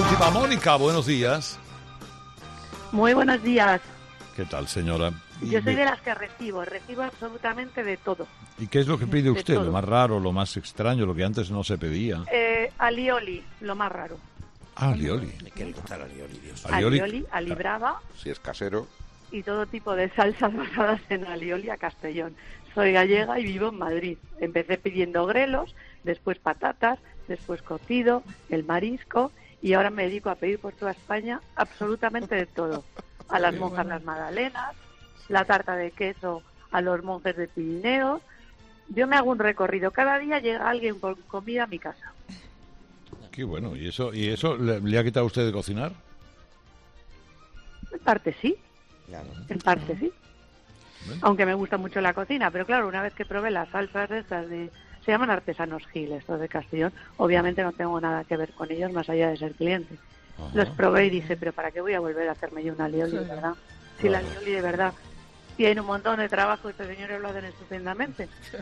última, Mónica, buenos días. Muy buenos días. ¿Qué tal, señora? Yo soy de las que recibo absolutamente de todo. ¿Y qué es lo que pide usted? todo. Lo más raro, lo más extraño, lo que antes no se pedía. Alioli, lo más raro. Alioli. ¿Qué le gusta el alioli, Dios? Alioli, alibrava Si es casero. y todo tipo de salsas basadas en alioli a Castellón. Soy gallega y vivo en Madrid. Empecé pidiendo grelos, después patatas, después cocido, el marisco y ahora me dedico a pedir por toda España absolutamente de todo. A las monjas las magdalenas, la tarta de queso a los monjes de Pirineos. Yo me hago un recorrido. Cada día llega alguien con comida a mi casa. Qué bueno. ¿Y eso le ha quitado usted de cocinar? En parte sí. Claro. En parte sí. Bueno. Aunque me gusta mucho la cocina, pero claro, una vez que probé las salsas estas se llaman artesanos Gil, estos de Castellón, obviamente no tengo nada que ver con ellos más allá de ser cliente. Ajá. Los probé y dije, pero ¿para qué voy a volver a hacerme yo una alioli, de verdad? Si la alioli de verdad tiene un montón de trabajo, estos señores lo hacen estupendamente.